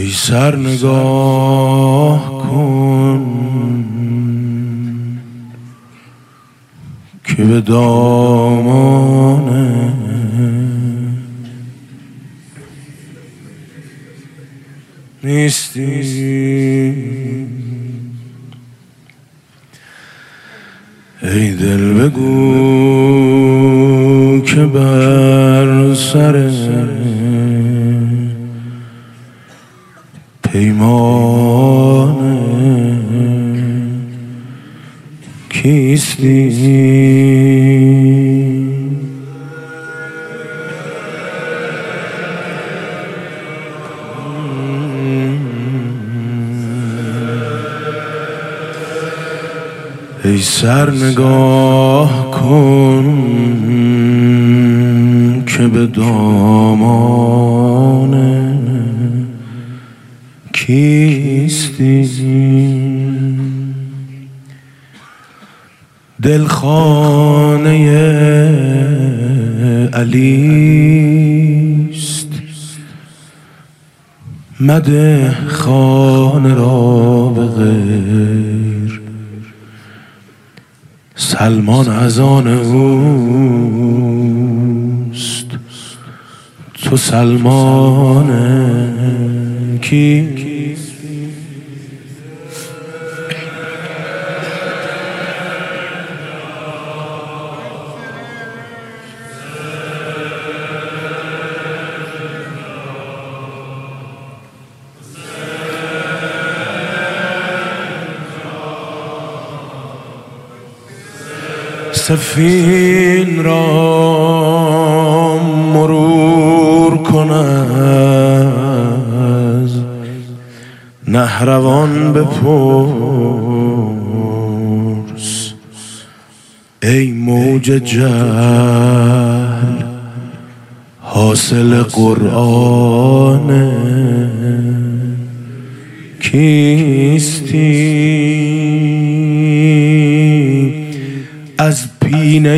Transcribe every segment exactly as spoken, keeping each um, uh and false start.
ای سر نگاه کن که به دامان نیستی. ای دل بگو که بر سر پیمان کیستی. ای سر نگاه کن که به دامان کیستی. دل خانه علیست، مده خانه را به غیر. سلمان از آن اوست، تو سلمان کی؟ سفین را مرور کن از نهروان بپرس. ای موج جهل حاصل قرآن کیستی. از پینه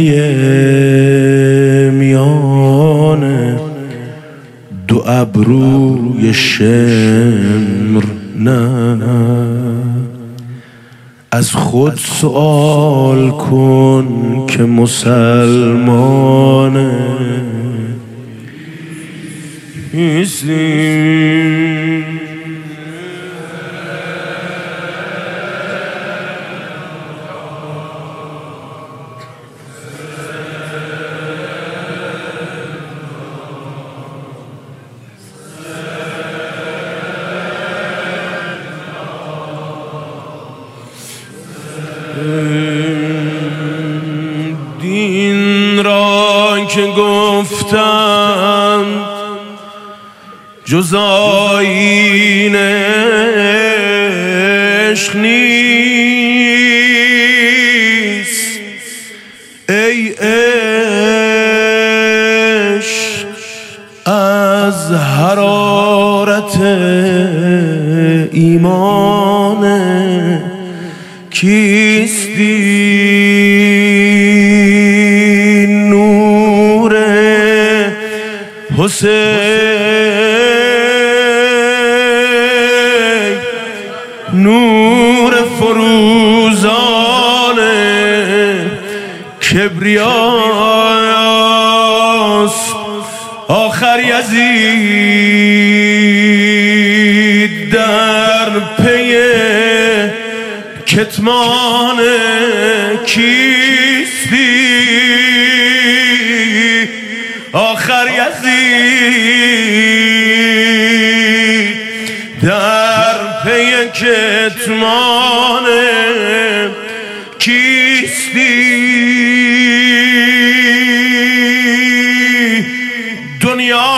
میان دو ابروی شمر نه، از خود سؤال کن که مسلمان کیستی. دین را که گفتم جز آیین عشق نیست. ای عشق از حرارت ایمان کیستی. نور حسین، نور فروزان کبریاست. آخر یزید در پی کتمان کیستی. آخر یزید در پی کتمان کیستی. دنیا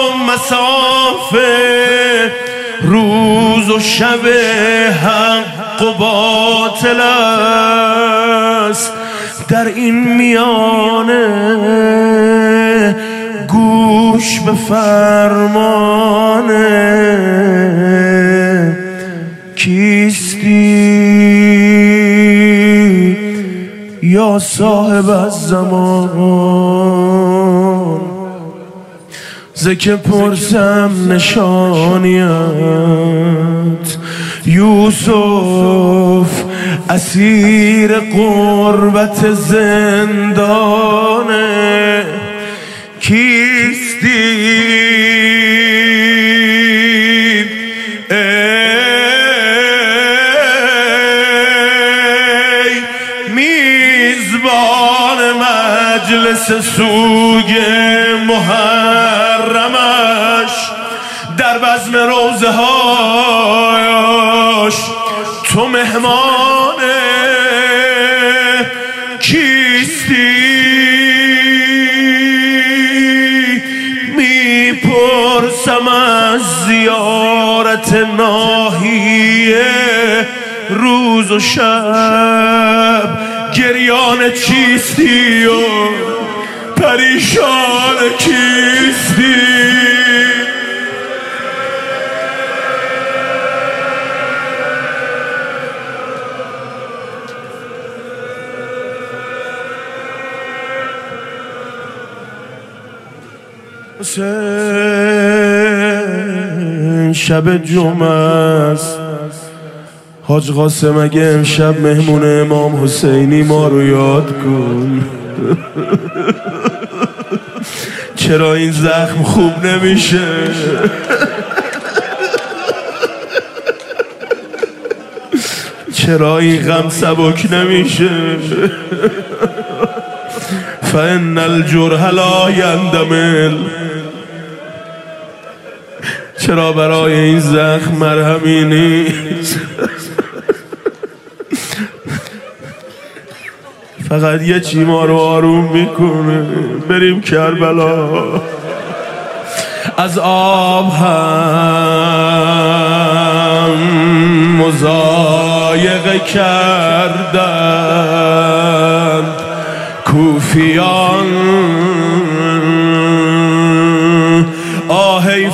مسافه روز و شب حق و باطل است. در این میانه گوش به فرمان کیستی. یا صاحب الزمان زکه پرسم نشانیت یوسف اسیر قربت زندانه کیستی ای میزبان مجلس سوگ محرمش در بزم روزه هاش تو مهمانه کیستی میپرسم از زیارت ناحیه روز و شب گریان چیستی و پریشان کیستی حسین شب جمعه است حاج قاسم اگه امشب مهمون امام حسینی ما رو یاد کن چرا این زخم خوب نمیشه چرا این غم سبک نمیشه فإن الجرح لا يندمل چرا برای این زخم مرهمی نیست فقط یه چی ما رو آروم میکنه بریم کربلا از آب هم مضایقه کردند کوفیان آهی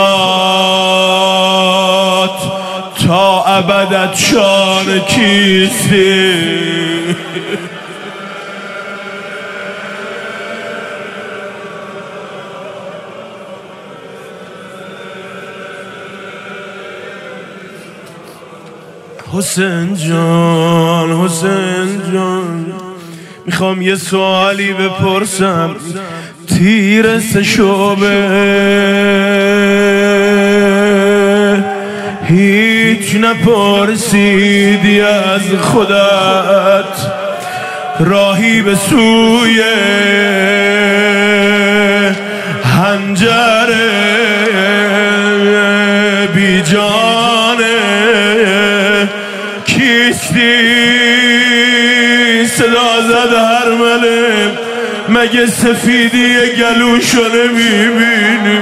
فرات تا ابدت شان کیستی حسین جان حسین جان میخوام یه سوالی بپرسم تیر سه شعبه هیچ نپرسیدی از خودت راهی به سوی هنجر بی جانه کیستی صدا زد هرمله مگه سفیدی گلوشو نمیبینی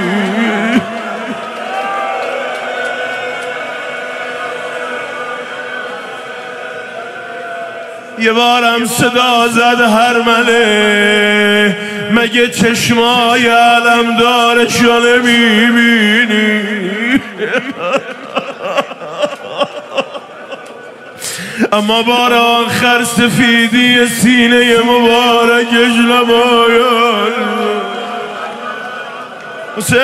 یه بارم صدا زد هرمله مگه چشمای علم دارشو نمیبینی اما بار آخر سفیدی سینه مبارکش نمایان حسین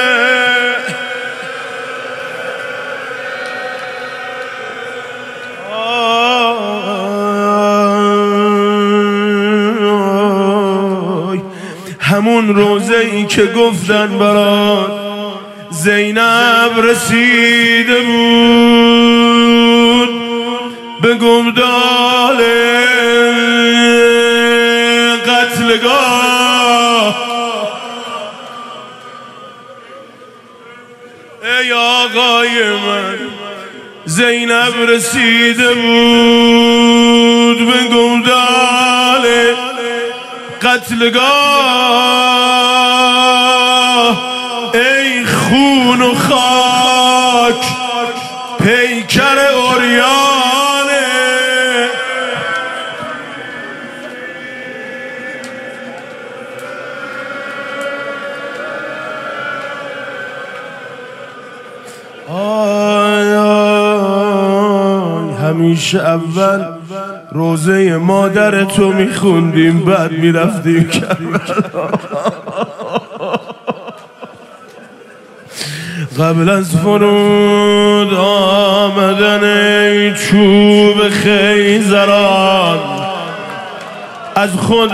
همون روزه ای که گفتن برات زینب رسیده بود به گمدال قتلگاه ای آقای من زینب رسیده بود به گمدال قتلگاه ای خون و خاک پیکر عریانه آی آی همیشه اول روزه مادر تو میخوندیم بعد میرفتیم کربلا قبل از فرود آمدن چوب خیزران از خود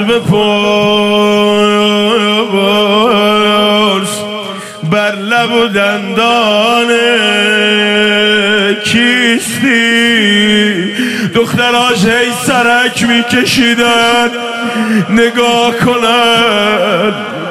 بپرس بر لب و دندان کیستی. دختراش هی سرک میکشیدن نگاه کنن